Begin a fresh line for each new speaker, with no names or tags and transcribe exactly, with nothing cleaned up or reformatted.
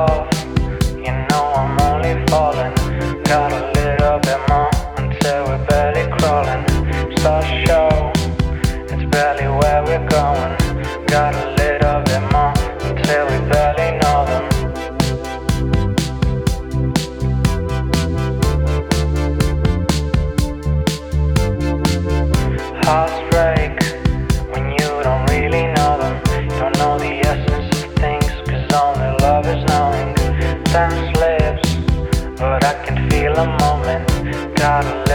love. You know I'm only falling. Got a little bit more until we're barely crawling. Start show, it's barely where we're going. Got a little bit more until we barely know them. Hearts break when you don't really know them. Don't know the essence of things, cause only love is knowing. Time slips, but I can feel a moment. Got a